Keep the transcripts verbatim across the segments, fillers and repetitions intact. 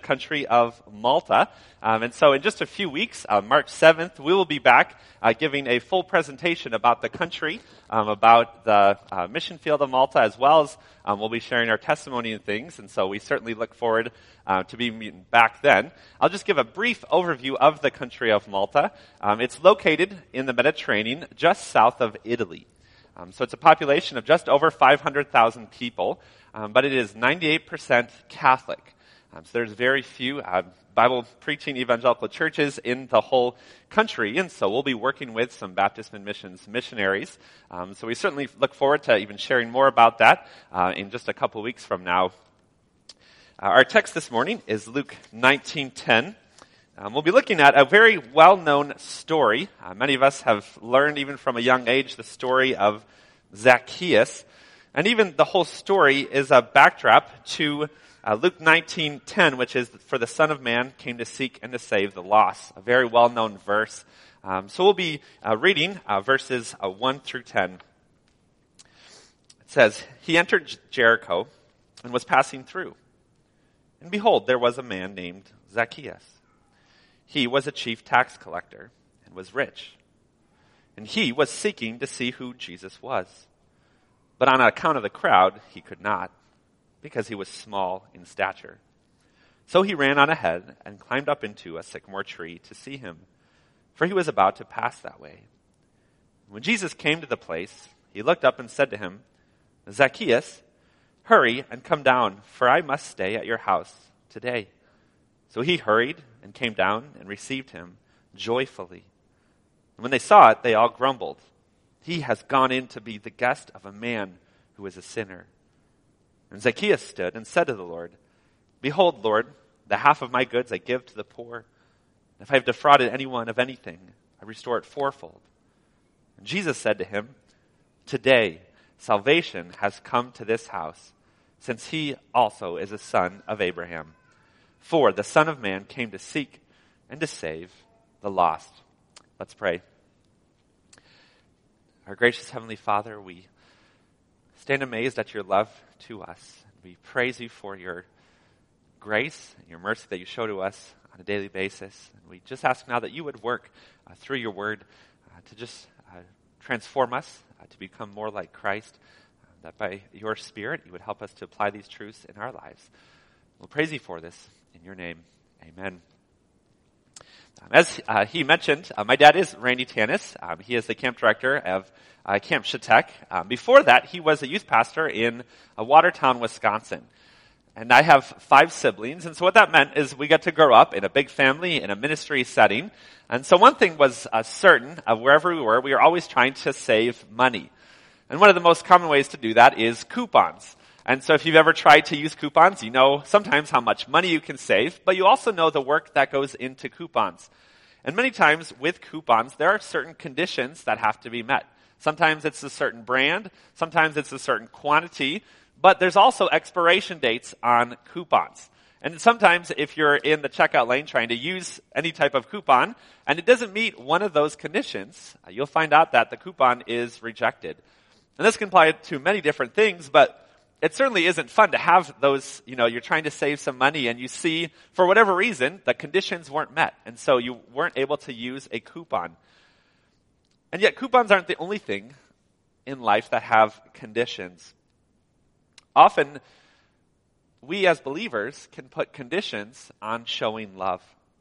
country of Malta. Um, and so in just a few weeks, uh, March seventh, we will be back uh, giving a full presentation about the country, um, about the uh, mission field of Malta, as well as um, we'll be sharing our testimony and things. And so we certainly look forward uh, to being back then. I'll just give a brief overview of the country of Malta. Um, it's located in the Mediterranean, just south of Italy. Um, so it's a population of just over five hundred thousand people, um, but it is ninety-eight percent Catholic. Um, so there's very few uh, Bible-preaching evangelical churches in the whole country, and so we'll be working with some Baptist and Missions missionaries. Um, so we certainly look forward to even sharing more about that uh, in just a couple weeks from now. Uh, our text this morning is Luke nineteen ten. Um, we'll be looking at a very well-known story. Uh, many of us have learned even from a young age the story of Zacchaeus. And even the whole story is a backdrop to uh, Luke nineteen ten, which is, "For the Son of Man came to seek and to save the lost." A very well-known verse. Um, so we'll be uh, reading uh, verses uh, one through ten. It says, "He entered Jericho and was passing through. And behold, there was a man named Zacchaeus. He was a chief tax collector and was rich. And he was seeking to see who Jesus was. But on account of the crowd, he could not, because he was small in stature. So he ran on ahead and climbed up into a sycamore tree to see him, for he was about to pass that way. When Jesus came to the place, he looked up and said to him, 'Zacchaeus, hurry and come down, for I must stay at your house today.' So he hurried and came down and received him joyfully. And when they saw it, they all grumbled, 'He has gone in to be the guest of a man who is a sinner.' And Zacchaeus stood and said to the Lord, 'Behold, Lord, the half of my goods I give to the poor. If I have defrauded anyone of anything, I restore it fourfold.' And Jesus said to him, 'Today salvation has come to this house, since he also is a son of Abraham. For the Son of Man came to seek and to save the lost.'" Let's pray. Our gracious Heavenly Father, we stand amazed at your love to us. We praise you for your grace and your mercy that you show to us on a daily basis. And we just ask now that you would work uh, through your word uh, to just uh, transform us, uh, to become more like Christ, uh, that by your Spirit you would help us to apply these truths in our lives. We'll praise you for this. In your name, amen. Um, as uh, he mentioned, uh, my dad is Randy Tanis. Um, he is the camp director of uh, Camp Shatek. Um, before that, he was a youth pastor in uh, Watertown, Wisconsin. And I have five siblings, and so what that meant is we got to grow up in a big family, in a ministry setting. And so one thing was uh, certain, of wherever we were, we were always trying to save money. And one of the most common ways to do that is coupons. And so if you've ever tried to use coupons, you know sometimes how much money you can save, but you also know the work that goes into coupons. And many times with coupons, there are certain conditions that have to be met. Sometimes it's a certain brand, sometimes it's a certain quantity, but there's also expiration dates on coupons. And sometimes if you're in the checkout lane trying to use any type of coupon, and it doesn't meet one of those conditions, you'll find out that the coupon is rejected. And this can apply to many different things, but it certainly isn't fun to have those, you know, you're trying to save some money and you see, for whatever reason, the conditions weren't met. And so you weren't able to use a coupon. And yet coupons aren't the only thing in life that have conditions. Often, we as believers can put conditions on showing love.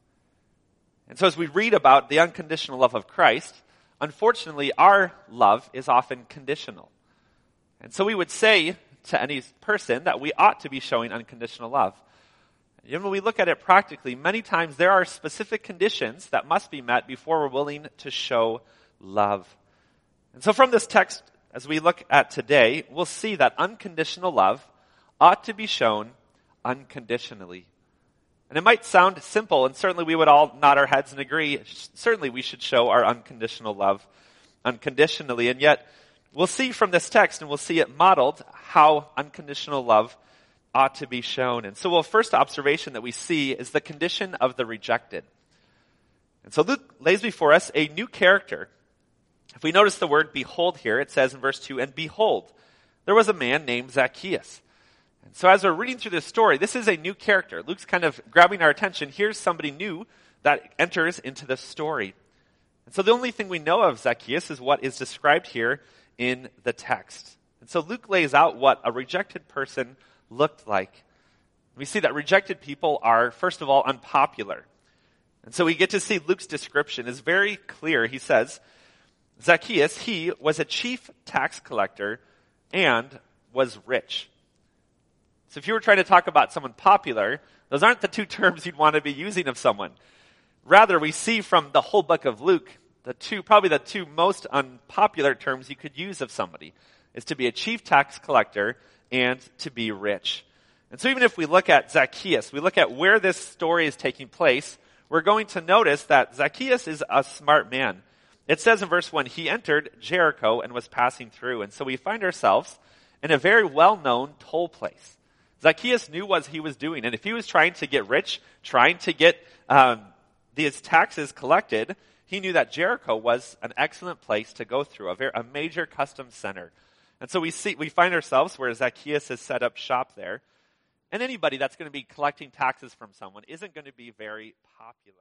And so as we read about the unconditional love of Christ, unfortunately, our love is often conditional. And so we would say to any person that we ought to be showing unconditional love. And when we look at it practically, many times there are specific conditions that must be met before we're willing to show love. And so from this text, as we look at today, we'll see that unconditional love ought to be shown unconditionally. And it might sound simple, and certainly we would all nod our heads and agree, certainly we should show our unconditional love unconditionally, and yet we'll see from this text, and we'll see it modeled, how unconditional love ought to be shown. And so, well, first observation that we see is the condition of the rejected. And so Luke lays before us a new character. If we notice the word behold here, it says in verse two, "And behold, there was a man named Zacchaeus." And so as we're reading through this story, this is a new character. Luke's kind of grabbing our attention. Here's somebody new that enters into the story. And so the only thing we know of Zacchaeus is what is described here in the text. And so Luke lays out what a rejected person looked like. We see that rejected people are, first of all, unpopular. And so we get to see Luke's description is very clear. He says, Zacchaeus, he was a chief tax collector and was rich. So if you were trying to talk about someone popular, those aren't the two terms you'd want to be using of someone. Rather, we see from the whole book of Luke, the two, probably the two most unpopular terms you could use of somebody is to be a chief tax collector and to be rich. And so even if we look at Zacchaeus, we look at where this story is taking place, we're going to notice that Zacchaeus is a smart man. It says in verse one, he entered Jericho and was passing through. And so we find ourselves in a very well-known toll place. Zacchaeus knew what he was doing. And if he was trying to get rich, trying to get um, these taxes collected, he knew that Jericho was an excellent place to go through, a, very, a major customs center. And so we see we find ourselves where Zacchaeus has set up shop there. And anybody that's going to be collecting taxes from someone isn't going to be very popular.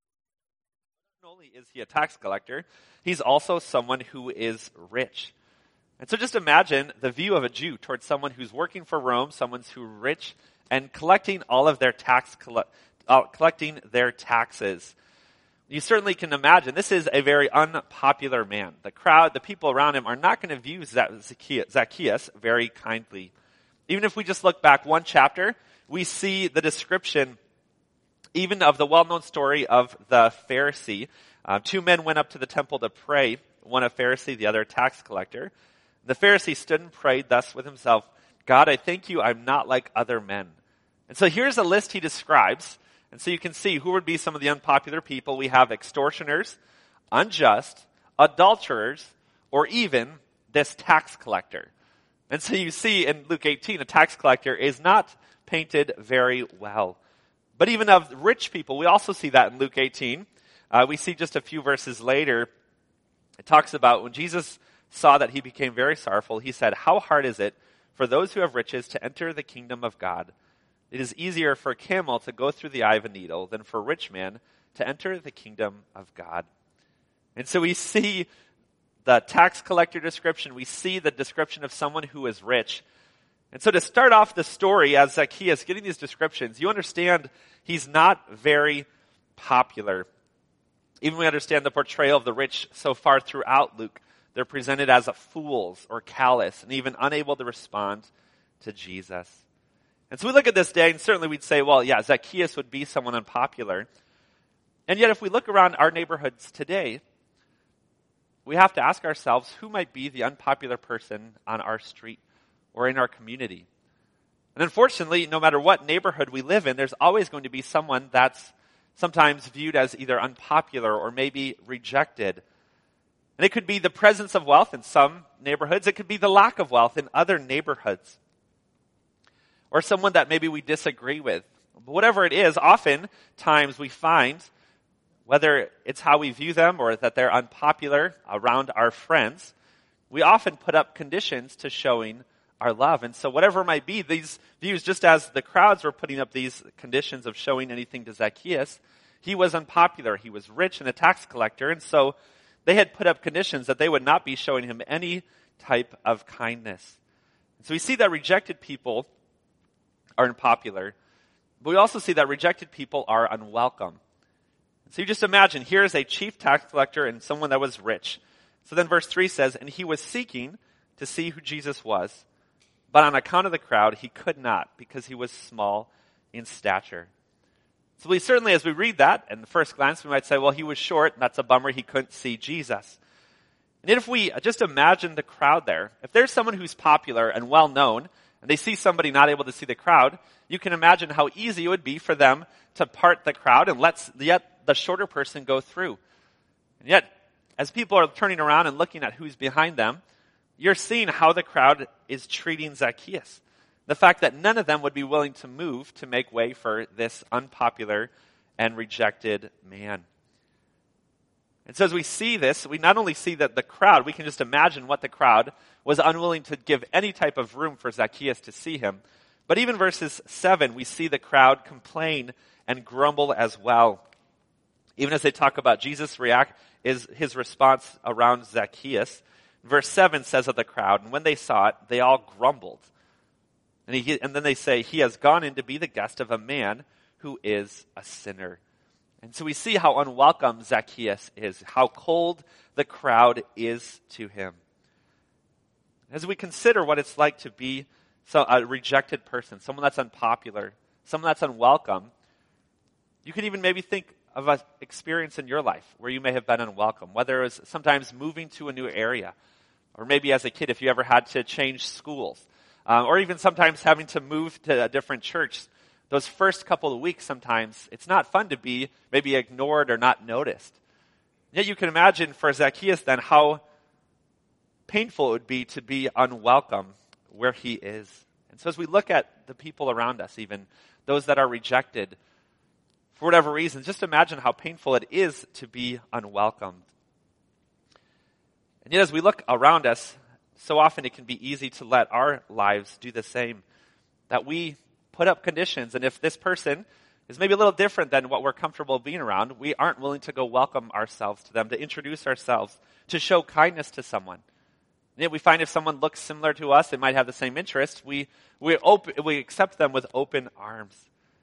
Not only is he a tax collector, he's also someone who is rich. And so just imagine the view of a Jew towards someone who's working for Rome, someone who's rich, and collecting all of their tax, uh, collecting their taxes. You certainly can imagine this is a very unpopular man. The crowd, the people around him are not going to view Zacchaeus very kindly. Even if we just look back one chapter, we see the description even of the well-known story of the Pharisee. Uh, two men went up to the temple to pray, one a Pharisee, the other a tax collector. The Pharisee stood and prayed thus with himself, God, I thank you, I'm not like other men. And so here's a list he describes. And so you can see who would be some of the unpopular people. We have extortioners, unjust, adulterers, or even this tax collector. And so you see in Luke eighteen, a tax collector is not painted very well. But even of rich people, we also see that in Luke eighteen. Uh, we see just a few verses later, it talks about when Jesus saw that he became very sorrowful, he said, how hard is it for those who have riches to enter the kingdom of God? It is easier for a camel to go through the eye of a needle than for a rich man to enter the kingdom of God. And so we see the tax collector description. We see the description of someone who is rich. And so to start off the story as Zacchaeus getting these descriptions, you understand he's not very popular. Even we understand the portrayal of the rich so far throughout Luke. They're presented as fools or callous and even unable to respond to Jesus. And so we look at this day and certainly we'd say, well, yeah, Zacchaeus would be someone unpopular. And yet if we look around our neighborhoods today, we have to ask ourselves who might be the unpopular person on our street or in our community. And unfortunately, no matter what neighborhood we live in, there's always going to be someone that's sometimes viewed as either unpopular or maybe rejected. And it could be the presence of wealth in some neighborhoods. It could be the lack of wealth in other neighborhoods. Or someone that maybe we disagree with. But whatever it is, oftentimes we find, whether it's how we view them or that they're unpopular around our friends, we often put up conditions to showing our love. And so whatever it might be, these views, just as the crowds were putting up these conditions of showing anything to Zacchaeus, he was unpopular. He was rich and a tax collector. And so they had put up conditions that they would not be showing him any type of kindness. And so we see that rejected people are unpopular, but we also see that rejected people are unwelcome. So you just imagine, here is a chief tax collector and someone that was rich. So then verse three says, and he was seeking to see who Jesus was, but on account of the crowd, he could not because he was small in stature. So we certainly, as we read that, at the first glance, we might say, well, he was short, and that's a bummer, he couldn't see Jesus. And if we just imagine the crowd there, if there's someone who's popular and well-known, and they see somebody not able to see the crowd, you can imagine how easy it would be for them to part the crowd and let yet the shorter person go through. And yet, as people are turning around and looking at who's behind them, you're seeing how the crowd is treating Zacchaeus. The fact that none of them would be willing to move to make way for this unpopular and rejected man. And so as we see this, we not only see that the crowd, we can just imagine what the crowd was unwilling to give any type of room for Zacchaeus to see him. But even verses seven, we see the crowd complain and grumble as well. Even as they talk about Jesus' react, is his response around Zacchaeus. Verse seven says of the crowd, and when they saw it, they all grumbled. And, he, and then they say, he has gone in to be the guest of a man who is a sinner. And so we see how unwelcome Zacchaeus is, how cold the crowd is to him. As we consider what it's like to be so, a rejected person, someone that's unpopular, someone that's unwelcome, you can even maybe think of an experience in your life where you may have been unwelcome, whether it was sometimes moving to a new area, or maybe as a kid if you ever had to change schools, um, or even sometimes having to move to a different church. Those first couple of weeks sometimes, it's not fun to be maybe ignored or not noticed. Yet you can imagine for Zacchaeus then how painful it would be to be unwelcome where he is. And so as we look at the people around us, even those that are rejected, for whatever reason, just imagine how painful it is to be unwelcomed. And yet as we look around us, so often it can be easy to let our lives do the same. That we put up conditions, and if this person is maybe a little different than what we're comfortable being around, we aren't willing to go welcome ourselves to them, to introduce ourselves, to show kindness to someone. And yet we find if someone looks similar to us, they might have the same interests, we we, open, we accept them with open arms.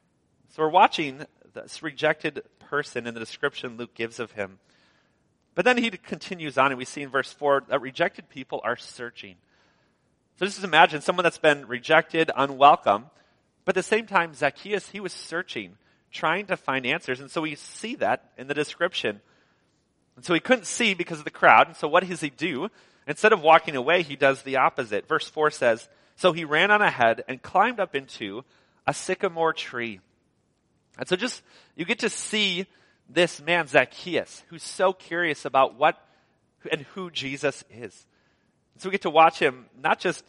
So we're watching this rejected person in the description Luke gives of him. But then he continues on, and we see in verse four that rejected people are searching. So just imagine someone that's been rejected, unwelcome, but at the same time, Zacchaeus, he was searching, trying to find answers. And so we see that in the description. And so he couldn't see because of the crowd. And so what does he do? Instead of walking away, he does the opposite. Verse four says, so he ran on ahead and climbed up into a sycamore tree. And so just, you get to see this man, Zacchaeus, who's so curious about what and who Jesus is. And so we get to watch him not just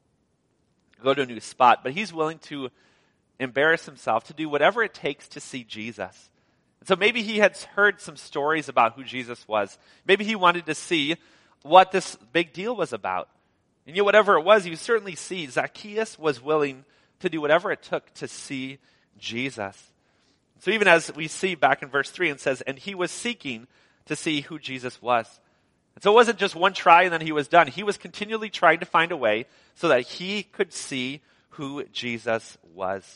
go to a new spot, but he's willing to embarrass himself, to do whatever it takes to see Jesus. And so maybe he had heard some stories about who Jesus was. Maybe he wanted to see what this big deal was about. And yet whatever it was, you certainly see Zacchaeus was willing to do whatever it took to see Jesus. So even as we see back in verse three, it says, and he was seeking to see who Jesus was. And so it wasn't just one try and then he was done. He was continually trying to find a way so that he could see who Jesus was.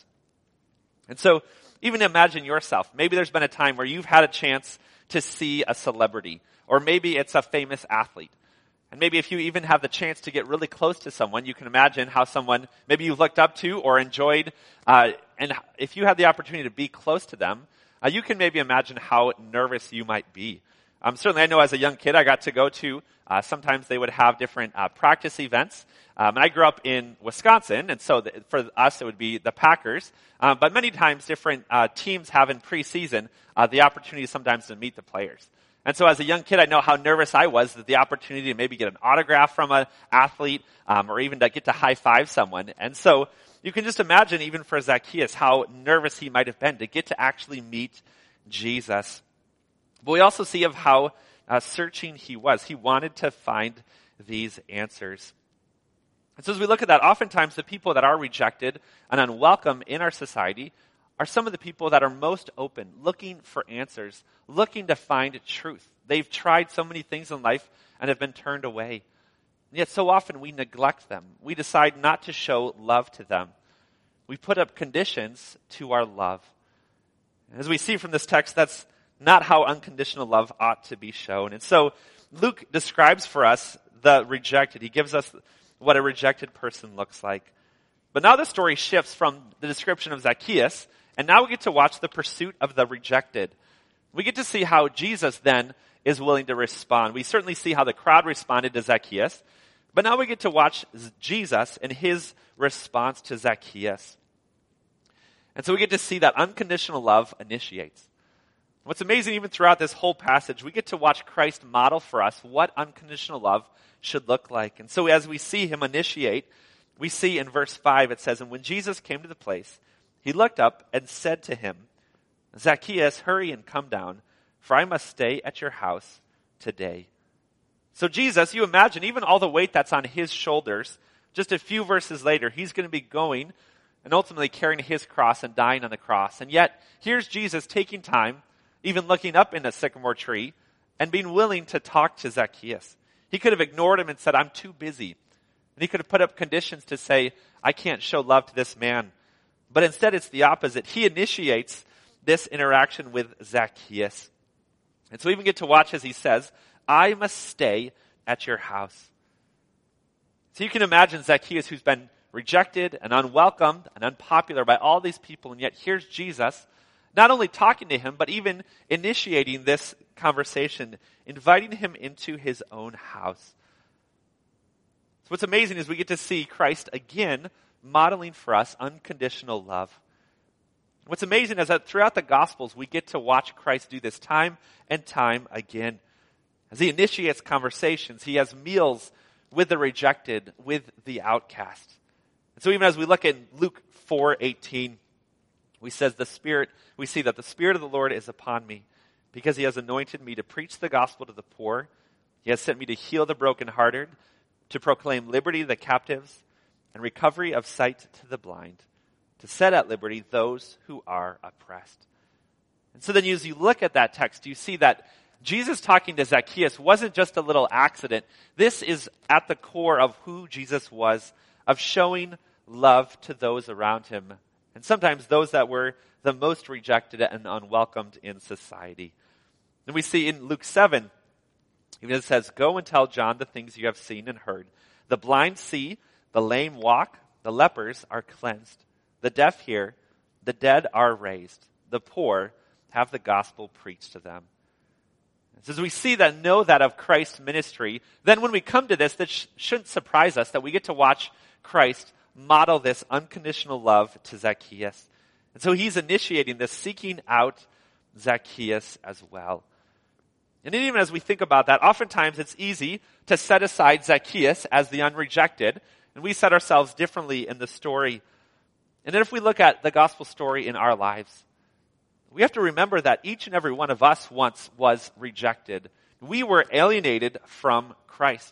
And so even imagine yourself. Maybe there's been a time where you've had a chance to see a celebrity, or maybe it's a famous athlete. And maybe if you even have the chance to get really close to someone, you can imagine how someone maybe you've looked up to or enjoyed, uh, and if you had the opportunity to be close to them, uh, you can maybe imagine how nervous you might be. Um, certainly, I know as a young kid, I got to go to, uh, sometimes they would have different uh, practice events. Um, and I grew up in Wisconsin, and so the, for us, it would be the Packers. Um, but many times, different uh, teams have in preseason uh, the opportunity sometimes to meet the players. And so as a young kid, I know how nervous I was that the opportunity to maybe get an autograph from an athlete, um, or even to get to high-five someone. And so you can just imagine, even for Zacchaeus, how nervous he might have been to get to actually meet Jesus. But we also see of how uh, searching he was. He wanted to find these answers. And so as we look at that, oftentimes the people that are rejected and unwelcome in our society are some of the people that are most open, looking for answers, looking to find truth. They've tried so many things in life and have been turned away. And yet so often we neglect them. We decide not to show love to them. We put up conditions to our love. And as we see from this text, that's not how unconditional love ought to be shown. And so Luke describes for us the rejected. He gives us what a rejected person looks like. But now the story shifts from the description of Zacchaeus, and now we get to watch the pursuit of the rejected. We get to see how Jesus then is willing to respond. We certainly see how the crowd responded to Zacchaeus, but now we get to watch Jesus and his response to Zacchaeus. And so we get to see that unconditional love initiates. What's amazing, even throughout this whole passage, we get to watch Christ model for us what unconditional love should look like. And so as we see him initiate, we see in verse five, it says, and when Jesus came to the place, he looked up and said to him, Zacchaeus, hurry and come down, for I must stay at your house today. So Jesus, you imagine even all the weight that's on his shoulders, just a few verses later, he's going to be going and ultimately carrying his cross and dying on the cross. And yet, here's Jesus taking time, even looking up in a sycamore tree, and being willing to talk to Zacchaeus. He could have ignored him and said, I'm too busy. And he could have put up conditions to say, I can't show love to this man. But instead, it's the opposite. He initiates this interaction with Zacchaeus. And so we even get to watch as he says, I must stay at your house. So you can imagine Zacchaeus, who's been rejected and unwelcomed and unpopular by all these people, and yet here's Jesus not only talking to him, but even initiating this conversation, inviting him into his own house. So what's amazing is we get to see Christ again modeling for us unconditional love. What's amazing is that throughout the Gospels, we get to watch Christ do this time and time again. As he initiates conversations, he has meals with the rejected, with the outcast. And so even as we look at Luke four eighteen, we says the Spirit, we see that the Spirit of the Lord is upon me, because he has anointed me to preach the gospel to the poor. He has sent me to heal the brokenhearted, to proclaim liberty to the captives, and recovery of sight to the blind, to set at liberty those who are oppressed. And so then as you look at that text, you see that Jesus talking to Zacchaeus wasn't just a little accident. This is at the core of who Jesus was, of showing love to those around him, and sometimes those that were the most rejected and unwelcomed in society. And we see in Luke seven, even it says, go and tell John the things you have seen and heard. The blind see, the lame walk, the lepers are cleansed, the deaf hear, the dead are raised, the poor have the gospel preached to them. So as we see that, know that of Christ's ministry, then when we come to this, that sh- shouldn't surprise us that we get to watch Christ model this unconditional love to Zacchaeus. And so he's initiating this, seeking out Zacchaeus as well. And even as we think about that, oftentimes it's easy to set aside Zacchaeus as the unrejected, and we set ourselves differently in the story. And then if we look at the gospel story in our lives, we have to remember that each and every one of us once was rejected. We were alienated from Christ.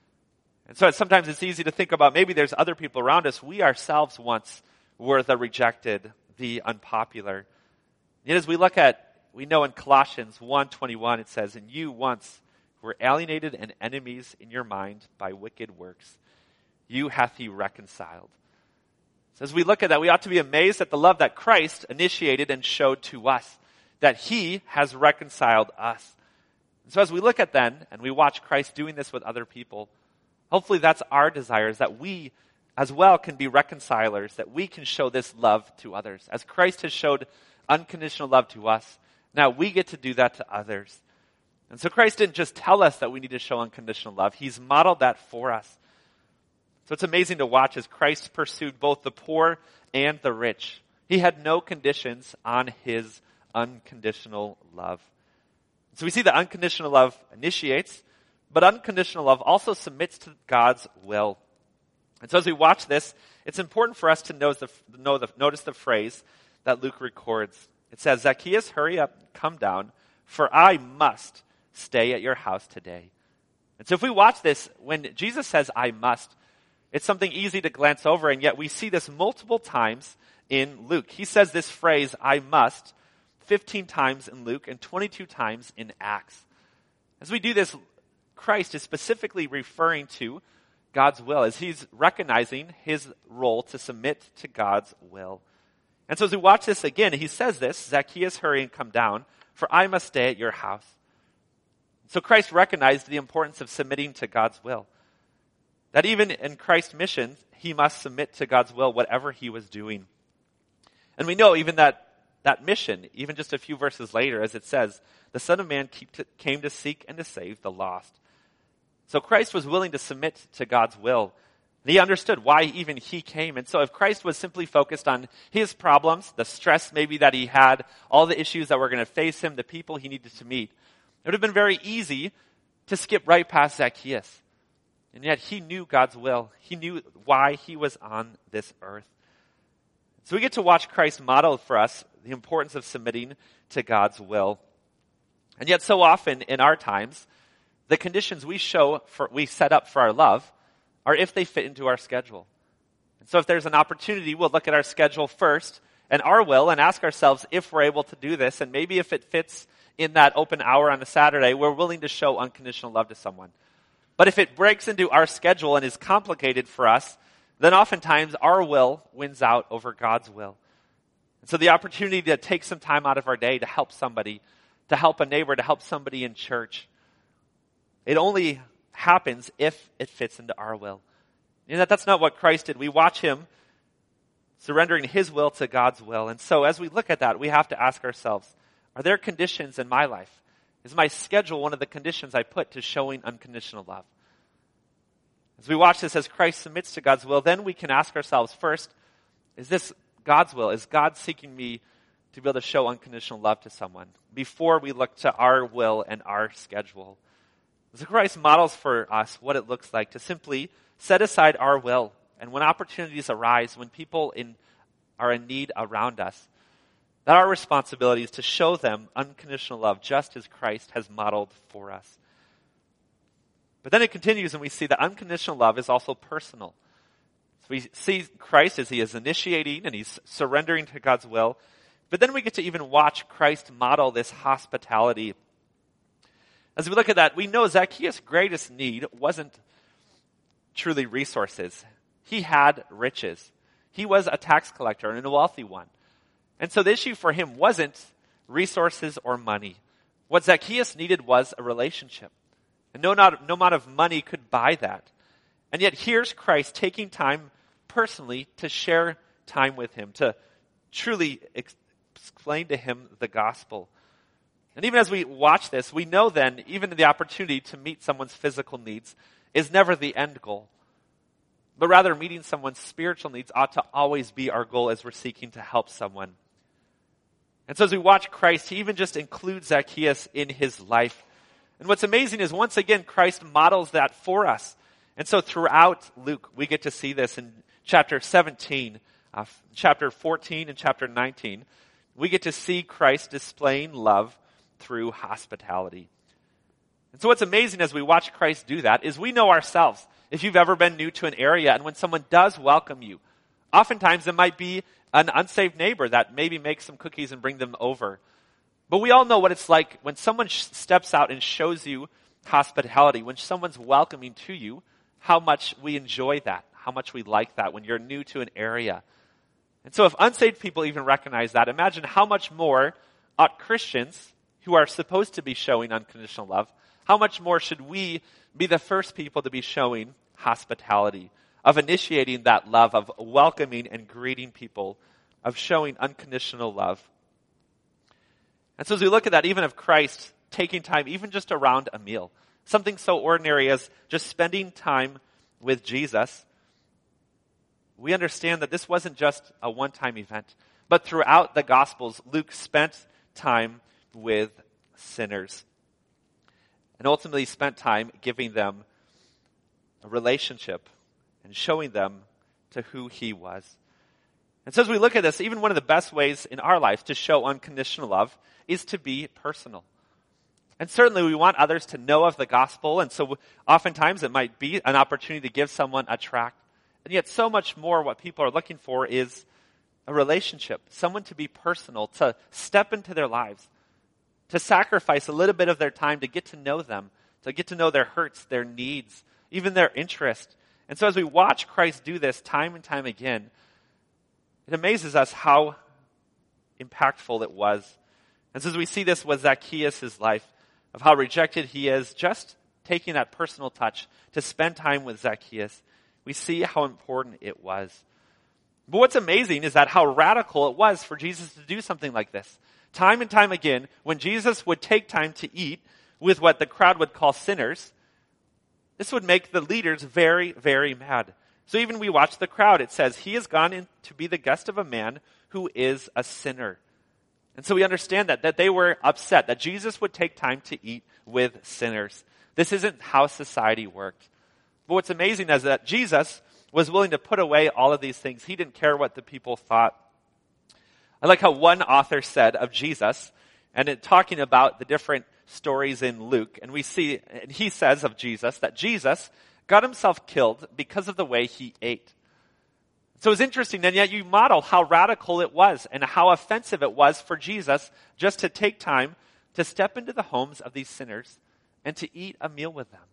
And so sometimes it's easy to think about maybe there's other people around us. We ourselves once were the rejected, the unpopular. Yet as we look at, we know in Colossians one twenty-one it says, and you once were alienated and enemies in your mind by wicked works. You hath he reconciled. So as we look at that, we ought to be amazed at the love that Christ initiated and showed to us, that he has reconciled us. And so as we look at then, and we watch Christ doing this with other people, hopefully that's our desire, is that we as well can be reconcilers, that we can show this love to others. As Christ has showed unconditional love to us, now we get to do that to others. And so Christ didn't just tell us that we need to show unconditional love. He's modeled that for us. So it's amazing to watch as Christ pursued both the poor and the rich. He had no conditions on his unconditional love. So we see that unconditional love initiates, but unconditional love also submits to God's will. And so as we watch this, it's important for us to know the, know the, notice the phrase that Luke records. It says, Zacchaeus, hurry up, come down, for I must stay at your house today. And so if we watch this, when Jesus says, I must, it's something easy to glance over, and yet we see this multiple times in Luke. He says this phrase, I must, fifteen times in Luke and twenty-two times in Acts. As we do this, Christ is specifically referring to God's will, as he's recognizing his role to submit to God's will. And so as we watch this again, he says this, Zacchaeus, hurry and come down, for I must stay at your house. So Christ recognized the importance of submitting to God's will. That even in Christ's mission, he must submit to God's will, whatever he was doing. And we know even that that mission, even just a few verses later, as it says, the Son of Man came to seek and to save the lost. So Christ was willing to submit to God's will. And he understood why even he came. And so if Christ was simply focused on his problems, the stress maybe that he had, all the issues that were going to face him, the people he needed to meet, it would have been very easy to skip right past Zacchaeus. And yet he knew God's will. He knew why he was on this earth. So we get to watch Christ model for us the importance of submitting to God's will. And yet so often in our times, the conditions we show for, we set up for our love are if they fit into our schedule. So if there's an opportunity, we'll look at our schedule first and our will and ask ourselves if we're able to do this. And maybe if it fits in that open hour on a Saturday, we're willing to show unconditional love to someone. But if it breaks into our schedule and is complicated for us, then oftentimes our will wins out over God's will. And so the opportunity to take some time out of our day to help somebody, to help a neighbor, to help somebody in church, it only happens if it fits into our will. And that that's not what Christ did. We watch him surrendering his will to God's will. And so as we look at that, we have to ask ourselves, are there conditions in my life? Is my schedule one of the conditions I put to showing unconditional love? As we watch this, as Christ submits to God's will, then we can ask ourselves first, is this God's will? Is God seeking me to be able to show unconditional love to someone? Before we look to our will and our schedule. So Christ models for us what it looks like to simply set aside our will. And when opportunities arise, when people in, are in need around us, that our responsibility is to show them unconditional love just as Christ has modeled for us. But then it continues and we see that unconditional love is also personal. So we see Christ as he is initiating and he's surrendering to God's will. But then we get to even watch Christ model this hospitality. As we look at that, we know Zacchaeus' greatest need wasn't truly resources. He had riches. He was a tax collector and a wealthy one. And so the issue for him wasn't resources or money. What Zacchaeus needed was a relationship. And no, not, no amount of money could buy that. And yet here's Christ taking time personally to share time with him, to truly ex- explain to him the gospel. And even as we watch this, we know then, even the opportunity to meet someone's physical needs is never the end goal. But rather, meeting someone's spiritual needs ought to always be our goal as we're seeking to help someone. And so as we watch Christ, he even just includes Zacchaeus in his life. And what's amazing is once again, Christ models that for us. And so throughout Luke, we get to see this in chapter seventeen, uh, chapter fourteen, and chapter nineteen. We get to see Christ displaying love through hospitality. And so what's amazing as we watch Christ do that is we know ourselves. If you've ever been new to an area and when someone does welcome you, oftentimes it might be an unsaved neighbor that maybe makes some cookies and bring them over. But we all know what it's like when someone sh- steps out and shows you hospitality, when someone's welcoming to you, how much we enjoy that, how much we like that when you're new to an area. And so if unsaved people even recognize that, imagine how much more ought Christians who are supposed to be showing unconditional love, how much more should we be the first people to be showing hospitality, of initiating that love, of welcoming and greeting people, of showing unconditional love. And so as we look at that, even of Christ taking time, even just around a meal, something so ordinary as just spending time with Jesus, we understand that this wasn't just a one-time event, but throughout the Gospels, Luke spent time with sinners and ultimately spent time giving them a relationship and showing them to who he was. And so as we look at this, even one of the best ways in our life to show unconditional love is to be personal. And certainly we want others to know of the gospel, and so oftentimes it might be an opportunity to give someone a tract. And yet so much more what people are looking for is a relationship, someone to be personal, to step into their lives, to sacrifice a little bit of their time to get to know them, to get to know their hurts, their needs, even their interest. And so as we watch Christ do this time and time again, it amazes us how impactful it was. And so as we see this with Zacchaeus' life, of how rejected he is, just taking that personal touch to spend time with Zacchaeus, we see how important it was. But what's amazing is that how radical it was for Jesus to do something like this. Time and time again, when Jesus would take time to eat with what the crowd would call sinners, this would make the leaders very, very mad. So even we watch the crowd, it says, he has gone in to be the guest of a man who is a sinner. And so we understand that, that they were upset, that Jesus would take time to eat with sinners. This isn't how society worked. But what's amazing is that Jesus was willing to put away all of these things. He didn't care what the people thought. I like how one author said of Jesus, and in talking about the different stories in Luke, and we see, and he says of Jesus, that Jesus got himself killed because of the way he ate. So it's interesting, and yet you model how radical it was and how offensive it was for Jesus just to take time to step into the homes of these sinners and to eat a meal with them.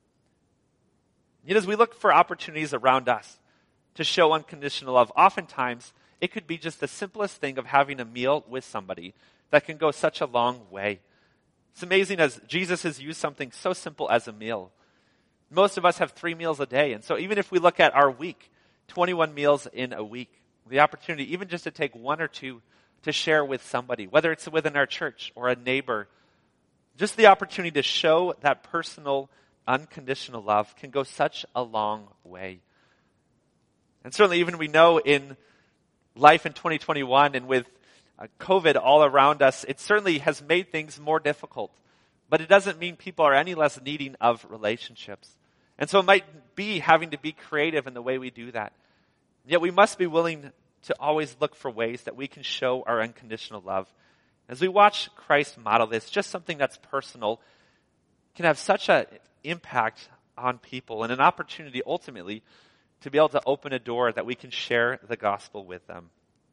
Yet as we look for opportunities around us to show unconditional love, oftentimes it could be just the simplest thing of having a meal with somebody that can go such a long way. It's amazing as Jesus has used something so simple as a meal. Most of us have three meals a day, and so even if we look at our week, twenty-one meals in a week, the opportunity even just to take one or two to share with somebody, whether it's within our church or a neighbor, just the opportunity to show that personal, unconditional love can go such a long way. And certainly even we know in life in twenty twenty-one and with uh, COVID all around us, it certainly has made things more difficult. But it doesn't mean people are any less needing of relationships. And so it might be having to be creative in the way we do that. Yet we must be willing to always look for ways that we can show our unconditional love. As we watch Christ model this, just something that's personal can have such an impact on people and an opportunity ultimately to be able to open a door that we can share the gospel with them.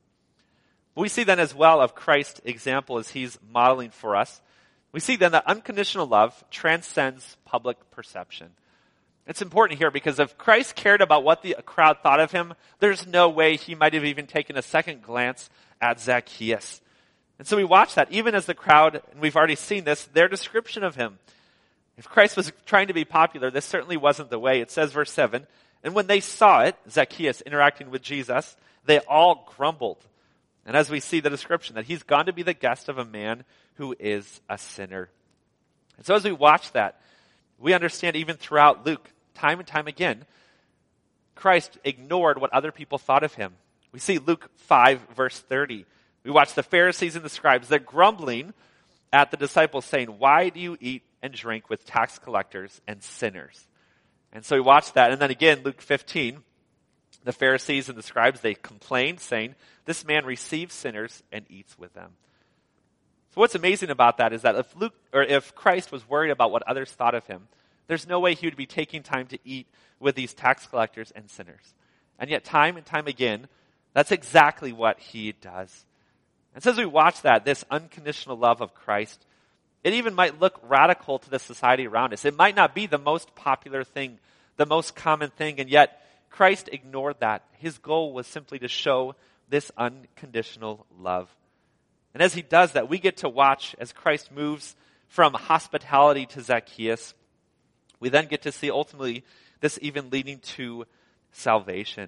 We see then as well of Christ's example as he's modeling for us. We see then that unconditional love transcends public perception. It's important here because if Christ cared about what the crowd thought of him, there's no way he might have even taken a second glance at Zacchaeus. And so we watch that even as the crowd, and we've already seen this, their description of him. If Christ was trying to be popular, this certainly wasn't the way. It says verse seven, and when they saw it, Zacchaeus interacting with Jesus, they all grumbled. And as we see the description, that he's gone to be the guest of a man who is a sinner. And so as we watch that, we understand even throughout Luke, time and time again, Christ ignored what other people thought of him. We see Luke five, verse thirty. We watch the Pharisees and the scribes. They're grumbling at the disciples saying, why do you eat and drink with tax collectors and sinners? And so we watch that. And then again, Luke fifteen, the Pharisees and the scribes, they complained saying, this man receives sinners and eats with them. So what's amazing about that is that if Luke, or if Christ was worried about what others thought of him, there's no way he would be taking time to eat with these tax collectors and sinners. And yet time and time again, that's exactly what he does. And so as we watch that, this unconditional love of Christ, it even might look radical to the society around us. It might not be the most popular thing, the most common thing, and yet Christ ignored that. His goal was simply to show this unconditional love. And as he does that, we get to watch as Christ moves from hospitality to Zacchaeus. We then get to see ultimately this even leading to salvation.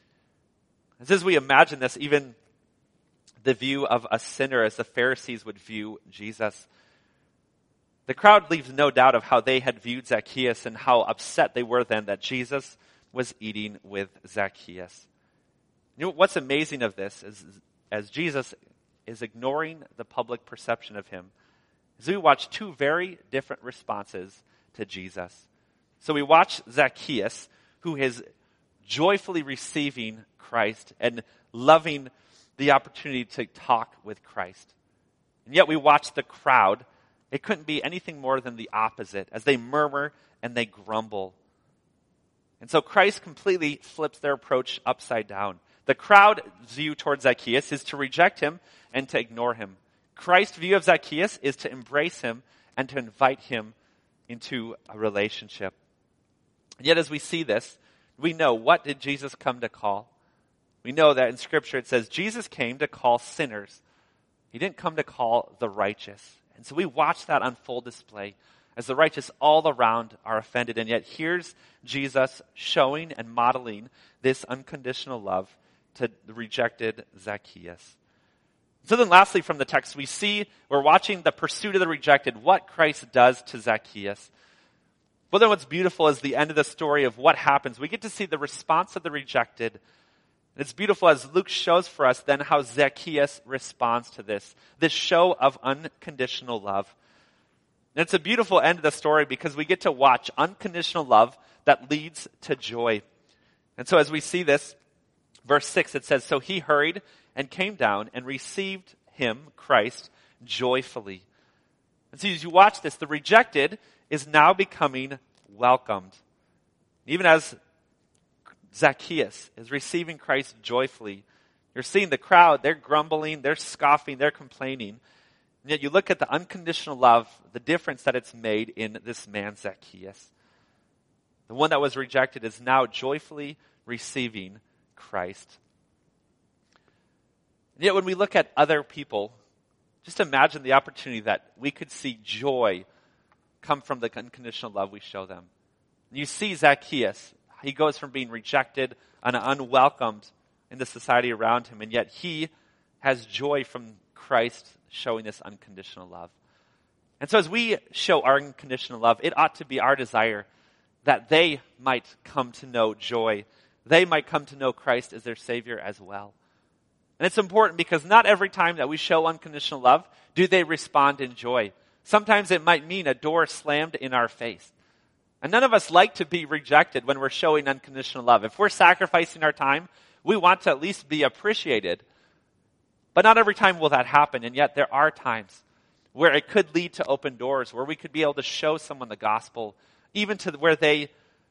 And as we imagine this, even the view of a sinner as the Pharisees would view Jesus, the crowd leaves no doubt of how they had viewed Zacchaeus and how upset they were then that Jesus was eating with Zacchaeus. You know what's amazing of this is as Jesus is ignoring the public perception of him, is we watch two very different responses to Jesus. So we watch Zacchaeus, who is joyfully receiving Christ and loving the opportunity to talk with Christ. And yet we watch the crowd. It couldn't be anything more than the opposite, as they murmur and they grumble. And so Christ completely flips their approach upside down. The crowd's view towards Zacchaeus is to reject him and to ignore him. Christ's view of Zacchaeus is to embrace him and to invite him into a relationship. And yet as we see this, we know, what did Jesus come to call? We know that in Scripture it says Jesus came to call sinners. He didn't come to call the righteous. And so we watch that on full display as the righteous all around are offended. And yet here's Jesus showing and modeling this unconditional love to the rejected Zacchaeus. So then lastly from the text, we see, we're watching the pursuit of the rejected, what Christ does to Zacchaeus. Well, then what's beautiful is the end of the story of what happens. We get to see the response of the rejected. And it's beautiful as Luke shows for us then how Zacchaeus responds to this, this show of unconditional love. And it's a beautiful end of the story because we get to watch unconditional love that leads to joy. And so as we see this, verse six, it says, so he hurried and came down and received him, Christ, joyfully. And so as you watch this, the rejected is now becoming welcomed. Even as Zacchaeus is receiving Christ joyfully. You're seeing the crowd, they're grumbling, they're scoffing, they're complaining. And yet you look at the unconditional love, the difference that it's made in this man Zacchaeus. The one that was rejected is now joyfully receiving Christ. And yet when we look at other people, just imagine the opportunity that we could see joy come from the unconditional love we show them. You see Zacchaeus, he goes from being rejected and unwelcomed in the society around him, and yet he has joy from Christ showing this unconditional love. And so as we show our unconditional love, it ought to be our desire that they might come to know joy. They might come to know Christ as their Savior as well. And it's important because not every time that we show unconditional love do they respond in joy. Sometimes it might mean a door slammed in our face. And none of us like to be rejected when we're showing unconditional love. If we're sacrificing our time, we want to at least be appreciated. But not every time will that happen. And yet there are times where it could lead to open doors, where we could be able to show someone the gospel, even to where they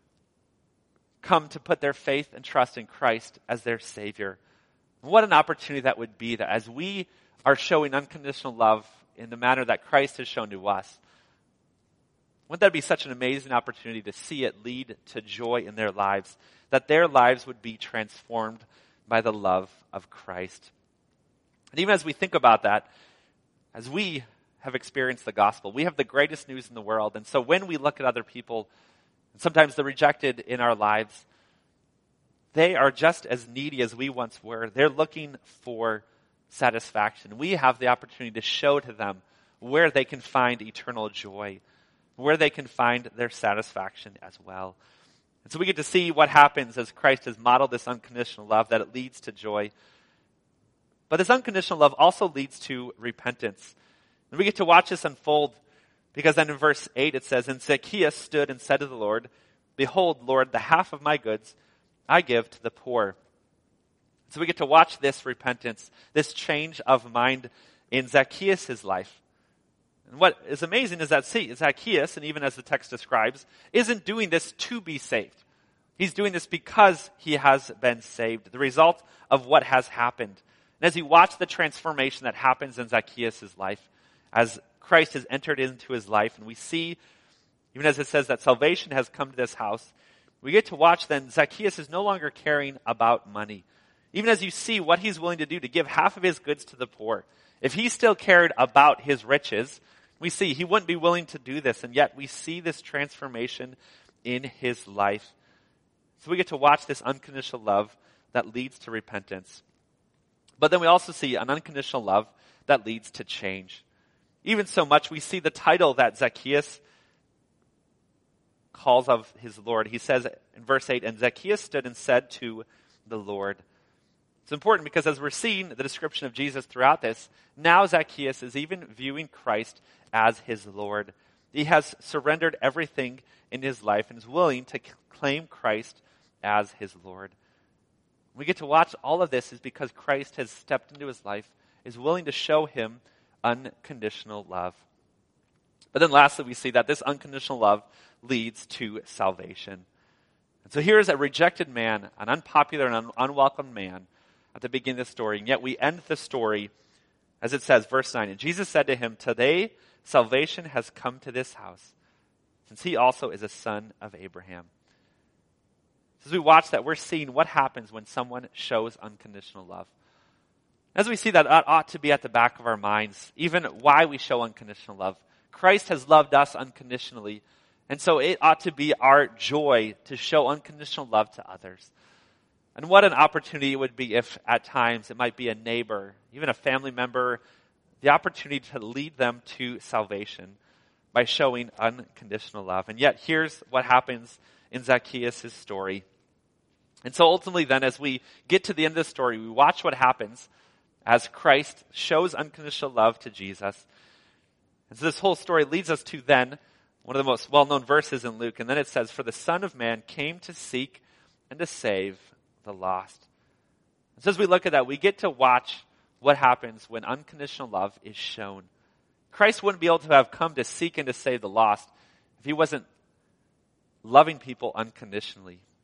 come to put their faith and trust in Christ as their Savior. What an opportunity that would be, that as we are showing unconditional love in the manner that Christ has shown to us, wouldn't that be such an amazing opportunity to see it lead to joy in their lives, that their lives would be transformed by the love of Christ. And even as we think about that, as we have experienced the gospel, we have the greatest news in the world. And so when we look at other people, and sometimes the rejected in our lives, they are just as needy as we once were. They're looking for satisfaction. We have the opportunity to show to them where they can find eternal joy, where they can find their satisfaction as well. And so we get to see what happens as Christ has modeled this unconditional love, that it leads to joy. But this unconditional love also leads to repentance. And we get to watch this unfold because then in verse eight it says, "And Zacchaeus stood and said to the Lord, 'Behold, Lord, the half of my goods I give to the poor.'" So we get to watch this repentance, this change of mind in Zacchaeus' life. And what is amazing is that see, Zacchaeus, and even as the text describes, isn't doing this to be saved. He's doing this because he has been saved, the result of what has happened. And as you watch the transformation that happens in Zacchaeus' life, as Christ has entered into his life, and we see, even as it says that salvation has come to this house, we get to watch then Zacchaeus is no longer caring about money. Even as you see what he's willing to do to give half of his goods to the poor. If he still cared about his riches, we see he wouldn't be willing to do this, and yet we see this transformation in his life. So we get to watch this unconditional love that leads to repentance. But then we also see an unconditional love that leads to change. Even so much, we see the title that Zacchaeus calls of his Lord. He says in verse eight, "And Zacchaeus stood and said to the Lord." It's important because as we're seeing the description of Jesus throughout this, now Zacchaeus is even viewing Christ as his Lord. He has surrendered everything in his life and is willing to claim Christ as his Lord. We get to watch all of this is because Christ has stepped into his life, is willing to show him unconditional love. But then lastly, we see that this unconditional love leads to salvation. And so here is a rejected man, an unpopular and un- unwelcome man at the beginning of the story. And yet we end the story, as it says, verse nine, "And Jesus said to him, 'Today salvation has come to this house, since he also is a son of Abraham.'" As we watch that, we're seeing what happens when someone shows unconditional love. As we see that, that ought to be at the back of our minds, even why we show unconditional love. Christ has loved us unconditionally, and so it ought to be our joy to show unconditional love to others. And what an opportunity it would be if at times it might be a neighbor, even a family member, the opportunity to lead them to salvation by showing unconditional love. And yet here's what happens in Zacchaeus' story. And so ultimately then, as we get to the end of the story, we watch what happens as Christ shows unconditional love to Jesus. And so this whole story leads us to then one of the most well-known verses in Luke. And then it says, "For the Son of Man came to seek and to save the lost." And so as we look at that, we get to watch what happens when unconditional love is shown. Christ wouldn't be able to have come to seek and to save the lost if he wasn't loving people unconditionally.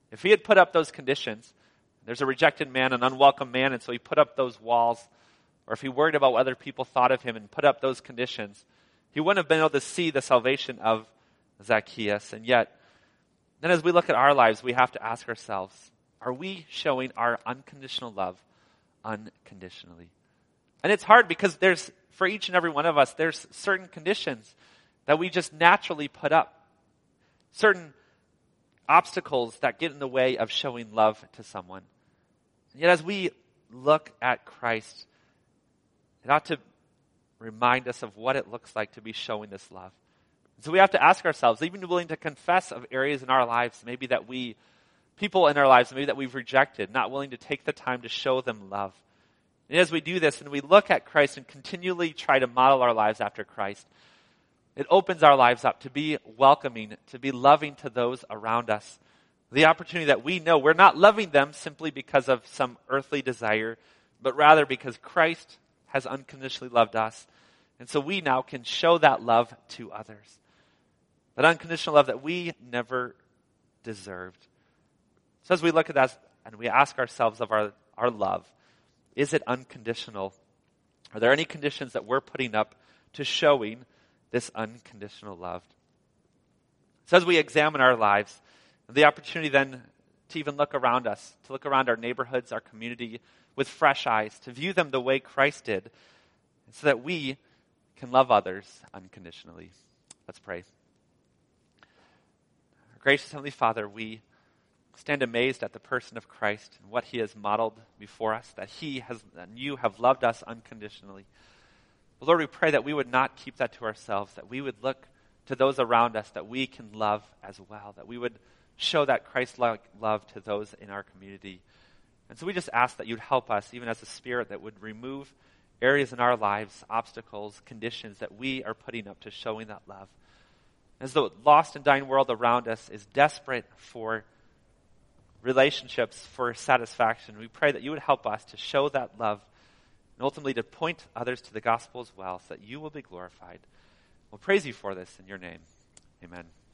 If he had put up those conditions, there's a rejected man, an unwelcome man, and so he put up those walls, or if he worried about what other people thought of him and put up those conditions, he wouldn't have been able to see the salvation of Zacchaeus. And yet, then as we look at our lives, we have to ask ourselves, are we showing our unconditional love unconditionally? And it's hard because there's, for each and every one of us, there's certain conditions that we just naturally put up. Certain obstacles that get in the way of showing love to someone. And yet as we look at Christ, it ought to remind us of what it looks like to be showing this love. And so we have to ask ourselves, even willing to confess of areas in our lives, maybe that we, people in our lives, maybe that we've rejected, not willing to take the time to show them love. And as we do this and we look at Christ and continually try to model our lives after Christ, it opens our lives up to be welcoming, to be loving to those around us. The opportunity that we know we're not loving them simply because of some earthly desire, but rather because Christ has unconditionally loved us. And so we now can show that love to others. That unconditional love that we never deserved. So as we look at that and we ask ourselves of our, our love, is it unconditional? Are there any conditions that we're putting up to showing this unconditional love? So as we examine our lives, the opportunity then to even look around us, to look around our neighborhoods, our community with fresh eyes, to view them the way Christ did, so that we can love others unconditionally. Let's pray. Our gracious Heavenly Father, we stand amazed at the person of Christ and what he has modeled before us, that he has, and you have loved us unconditionally. But Lord, we pray that we would not keep that to ourselves, that we would look to those around us that we can love as well, that we would show that Christ-like love to those in our community. And so we just ask that you'd help us, even as a Spirit, that would remove areas in our lives, obstacles, conditions that we are putting up to showing that love. As the lost and dying world around us is desperate for relationships, for satisfaction, we pray that you would help us to show that love and ultimately to point others to the gospel as well, so that you will be glorified. We'll praise you for this in your name. Amen.